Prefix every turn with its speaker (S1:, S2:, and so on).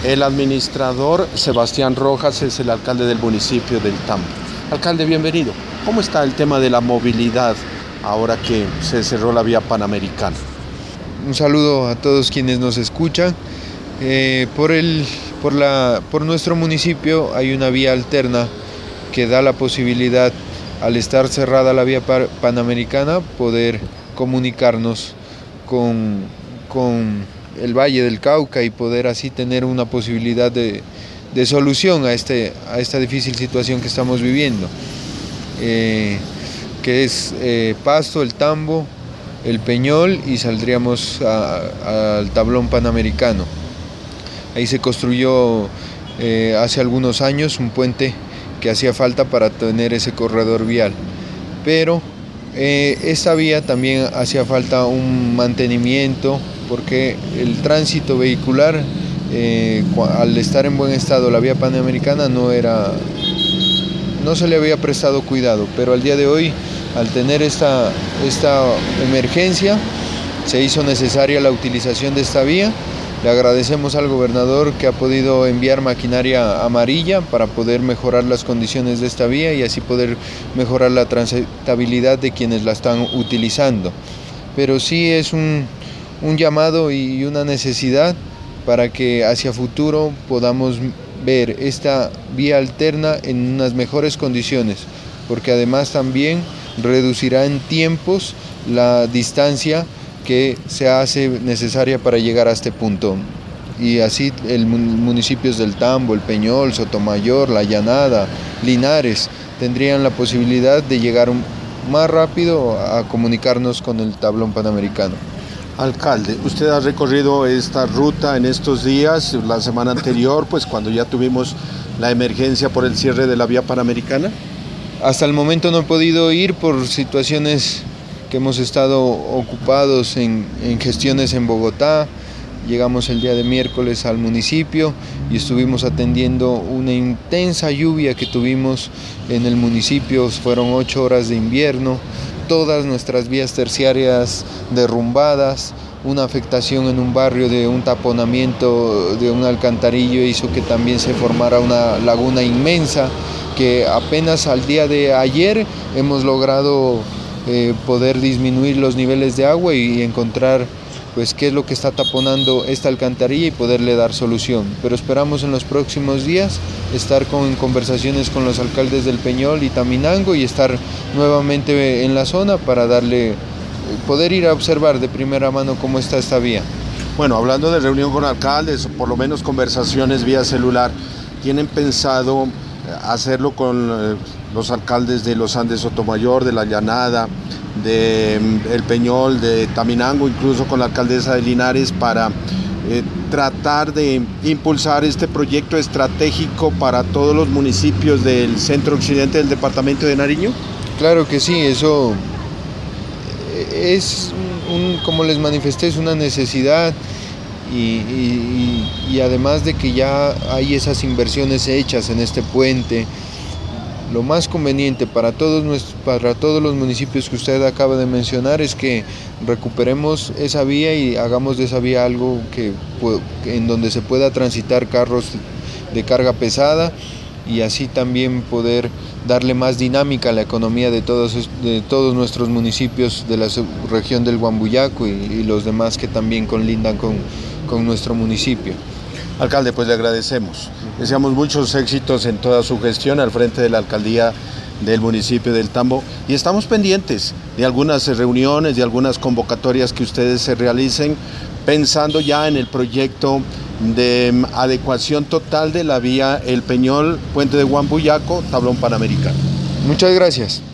S1: El administrador Sebastián Rojas es el alcalde del municipio del Tambo. Alcalde, bienvenido. ¿Cómo está el tema de la movilidad ahora que se cerró la vía panamericana?
S2: Un saludo a todos quienes nos escuchan. Por nuestro municipio hay una vía alterna que da la posibilidad, al estar cerrada la vía panamericana, poder comunicarnos con el Valle del Cauca y poder así tener una posibilidad de solución a esta difícil situación que estamos viviendo, que es Pasto, el Tambo, el Peñol, y saldríamos al tablón panamericano. Ahí se construyó hace algunos años un puente que hacía falta para tener ese corredor vial, pero esta vía también hacía falta un mantenimiento, porque el tránsito vehicular, al estar en buen estado la vía panamericana, no se le había prestado cuidado, pero al día de hoy, al tener esta emergencia, se hizo necesaria la utilización de esta vía. Le agradecemos al gobernador que ha podido enviar maquinaria amarilla para poder mejorar las condiciones de esta vía y así poder mejorar la transitabilidad de quienes la están utilizando. Pero sí es un llamado y una necesidad para que hacia futuro podamos ver esta vía alterna en unas mejores condiciones, porque además también reducirá en tiempos la distancia que se hace necesaria para llegar a este punto. Y así municipios del Tambo, el Peñol, Sotomayor, La Llanada, Linares tendrían la posibilidad de llegar más rápido a comunicarnos con el tablón panamericano.
S1: Alcalde, usted ha recorrido esta ruta en estos días, la semana anterior, pues cuando ya tuvimos la emergencia por el cierre de la vía panamericana.
S2: Hasta el momento no he podido ir por situaciones que hemos estado ocupados en gestiones en Bogotá. Llegamos el día de miércoles al municipio y estuvimos atendiendo una intensa lluvia que tuvimos en el municipio. Fueron 8 horas de invierno, todas nuestras vías terciarias derrumbadas, una afectación en un barrio de un taponamiento de un alcantarillo hizo que también se formara una laguna inmensa, que apenas al día de ayer hemos logrado poder disminuir los niveles de agua y encontrar pues qué es lo que está taponando esta alcantarilla y poderle dar solución. Pero esperamos en los próximos días estar en conversaciones con los alcaldes del Peñol y Taminango y estar nuevamente en la zona para poder ir a observar de primera mano cómo está esta vía.
S1: Bueno, hablando de reunión con alcaldes, o por lo menos conversaciones vía celular, ¿tienen pensado hacerlo con los alcaldes de los Andes Sotomayor, de La Llanada, de El Peñol, de Taminango, incluso con la alcaldesa de Linares, para tratar de impulsar este proyecto estratégico para todos los municipios del centro occidente del departamento de Nariño?
S2: Claro que sí, eso es, como les manifesté, es una necesidad y además de que ya hay esas inversiones hechas en este puente, lo más conveniente para todos los municipios que usted acaba de mencionar es que recuperemos esa vía y hagamos de esa vía algo en donde se pueda transitar carros de carga pesada y así también poder darle más dinámica a la economía de todos nuestros municipios de la región del Huambuyaco y los demás que también colindan con nuestro municipio.
S1: Alcalde, pues le agradecemos. Deseamos muchos éxitos en toda su gestión al frente de la alcaldía del municipio del Tambo y estamos pendientes de algunas reuniones, de algunas convocatorias que ustedes se realicen pensando ya en el proyecto de adecuación total de la vía El Peñol, Puente de Huambuyaco, Tablón Panamericano.
S2: Muchas gracias.